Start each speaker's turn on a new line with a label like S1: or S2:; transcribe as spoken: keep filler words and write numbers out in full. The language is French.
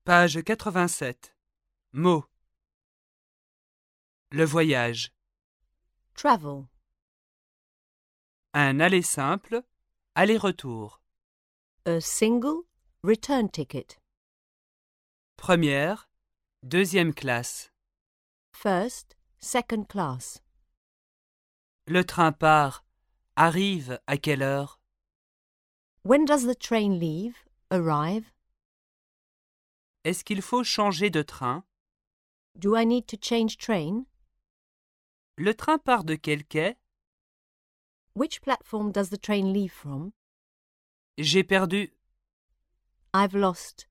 S1: Page quatre-vingt-sept. Mots. Le voyage.
S2: Travel.
S1: Un aller simple, aller-retour.
S2: A single return ticket.
S1: Première, deuxième classe.
S2: First, second class.
S1: Le train part, arrive à quelle heure?
S2: When does the train leave, arrive?
S1: Est-ce qu'il faut changer de train?
S2: Do I need to change train?
S1: Le train part de quel quai?
S2: Which platform does the train leave from?
S1: J'ai perdu.
S2: I've lost.